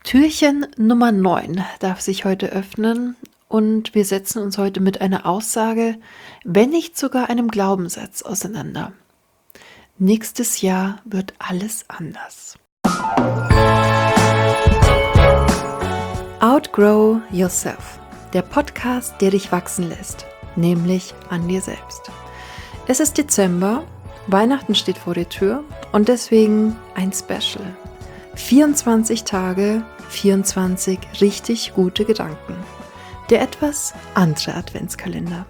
Türchen Nummer 9 darf sich heute öffnen und wir setzen uns heute mit einer Aussage, wenn nicht sogar einem Glaubenssatz auseinander. Nächstes Jahr wird alles anders. Outgrow Yourself, der Podcast, der dich wachsen lässt, nämlich an dir selbst. Es ist Dezember, Weihnachten steht vor der Tür und deswegen ein Special. 24 Tage, 24 richtig gute Gedanken. Der etwas andere Adventskalender.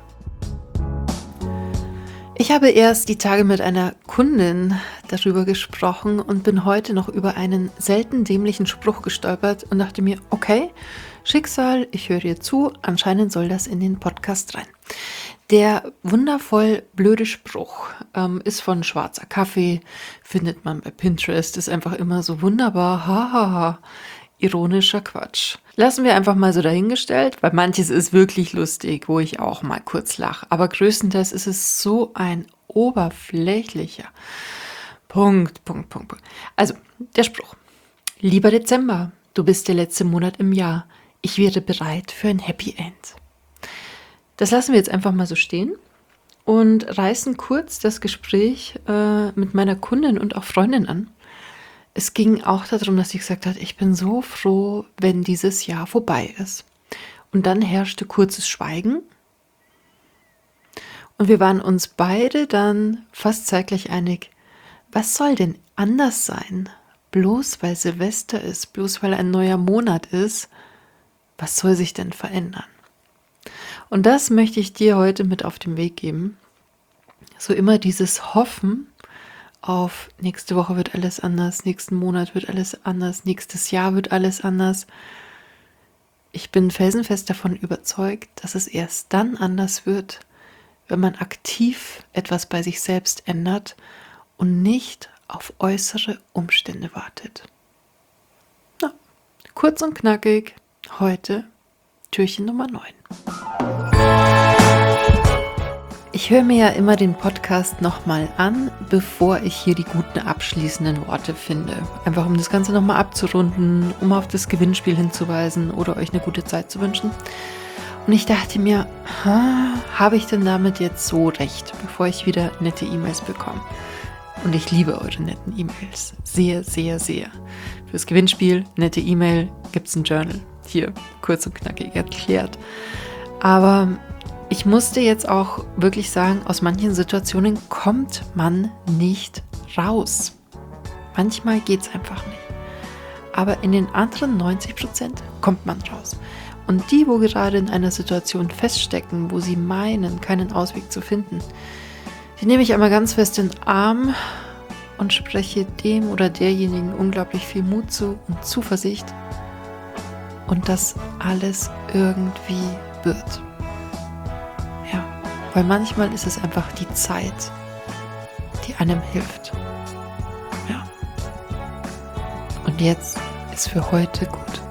Ich habe erst die Tage mit einer Kundin darüber gesprochen und bin heute noch über einen selten dämlichen Spruch gestolpert und dachte mir, okay, Schicksal, ich höre dir zu, anscheinend soll das in den Podcast rein. Der wundervoll blöde Spruch ist von Schwarzer Kaffee, findet man bei Pinterest, ist einfach immer so wunderbar, hahaha, ironischer Quatsch. Lassen wir einfach mal so dahingestellt, weil manches ist wirklich lustig, wo ich auch mal kurz lache, aber größtenteils ist es so ein oberflächlicher Punkt. Also, der Spruch. Lieber Dezember, du bist der letzte Monat im Jahr, ich wäre bereit für ein Happy End. Das lassen wir jetzt einfach mal so stehen und reißen kurz das Gespräch mit meiner Kundin und auch Freundin an. Es ging auch darum, dass sie gesagt hat, ich bin so froh, wenn dieses Jahr vorbei ist. Und dann herrschte kurzes Schweigen und wir waren uns beide dann fast zeitgleich einig, was soll denn anders sein? Bloß weil Silvester ist, bloß weil ein neuer Monat ist, was soll sich denn verändern? Und das möchte ich dir heute mit auf den Weg geben. So immer dieses Hoffen auf nächste Woche wird alles anders, nächsten Monat wird alles anders, nächstes Jahr wird alles anders. Ich bin felsenfest davon überzeugt, dass es erst dann anders wird, wenn man aktiv etwas bei sich selbst ändert und nicht auf äußere Umstände wartet. Na, kurz und knackig, heute Türchen Nummer 9. Ich höre mir ja immer den Podcast nochmal an, bevor ich hier die guten abschließenden Worte finde. Einfach um das Ganze nochmal abzurunden, um auf das Gewinnspiel hinzuweisen oder euch eine gute Zeit zu wünschen. Und ich dachte mir, habe ich denn damit jetzt so recht, bevor ich wieder nette E-Mails bekomme? Und ich liebe eure netten E-Mails. Sehr, sehr, sehr. Fürs Gewinnspiel, nette E-Mail, gibt es ein Journal. Hier, kurz und knackig erklärt. Aber ich musste jetzt auch wirklich sagen, aus manchen Situationen kommt man nicht raus. Manchmal geht es einfach nicht. Aber in den anderen 90% kommt man raus. Und die, wo gerade in einer Situation feststecken, wo sie meinen, keinen Ausweg zu finden, die nehme ich einmal ganz fest in den Arm und spreche dem oder derjenigen unglaublich viel Mut zu und Zuversicht. Und dass alles irgendwie wird. Ja, weil manchmal ist es einfach die Zeit, die einem hilft. Ja. Und jetzt ist für heute gut.